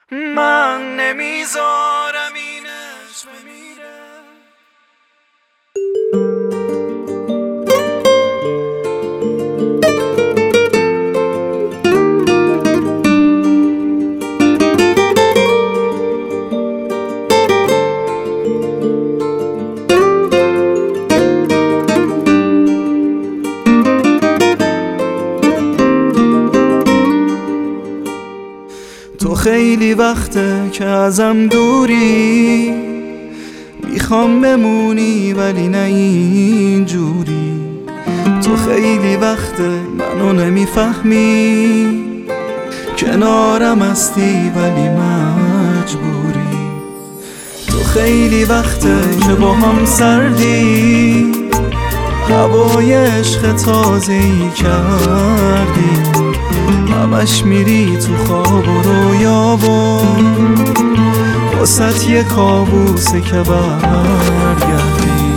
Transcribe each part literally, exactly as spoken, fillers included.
من نمیذارم این عشق بمیره. تو خیلی وقته که ازم دوری، میخوام بمونی ولی نه اینجوری. تو خیلی وقته منو نمیفهمی، کنارم هستی ولی مجبوری. تو خیلی وقته که با هم سردی، هوای عشق تازه‌ای کردی. همش میری تو خواب و رویا و واسط یه کابوسه که برگردی.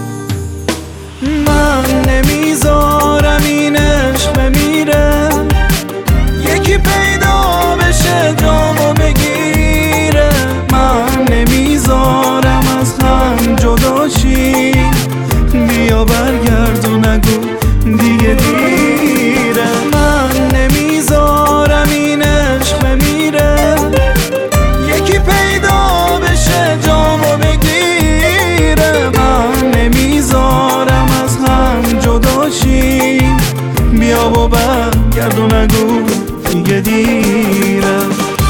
من نمیذارم این عشق بمیره، یکی پیدا بشه جامو بگیره. من نمیذارم از هم جدا شی، بیا برگرد و نگو دیگه دیره. من نمیذارم این عشق بمیره، یکی پیدا بشه جامو بگیره. من نمیذارم از هم جدا شی، بیا و برگرد و نگو دیگه دیره.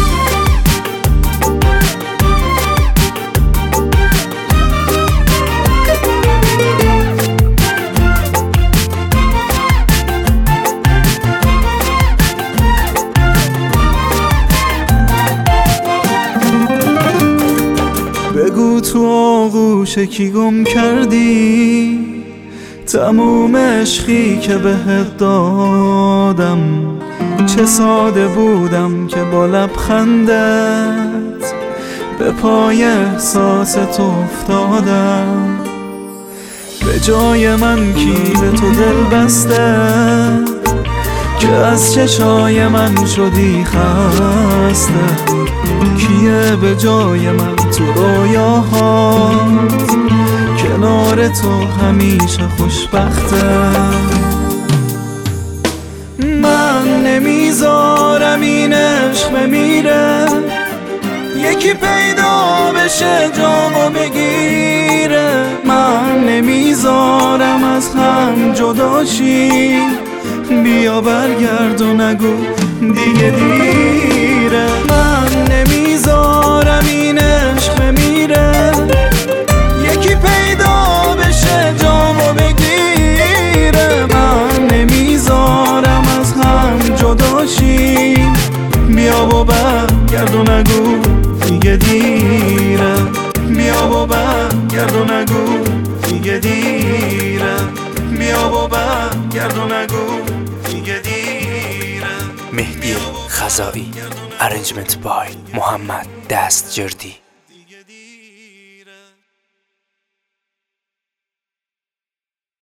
بگو تو آغوش کی گم کردی تموم عشقی که بهت دادم. چه ساده بودم که با لبخندت به پای احساست افتادم. به جای من کی به تو دل بسته که از چشای من شدی خسته. کیه به جای من تو رویاهات، کنار تو همیشه خوشبخته. من نمیذارم این عشق بمیره، یکی پیدا بشه جامو بگیره. من نمیذارم از هم جدا شی، بیا برگرد و نگو دیگه دیره. من نمیذارم این عشق بمیره، یکی پیدا بشه جامو بگیره. من نمیذارم از هم جدا شی، بیا و برگرد و نگو دیگه دیره. بیا و برگرد و نگو دیگه دیره. بیا و برگرد و نگو دیگه دیره. مهدی خزائی، ارنجمنت بای محمد دستجردی.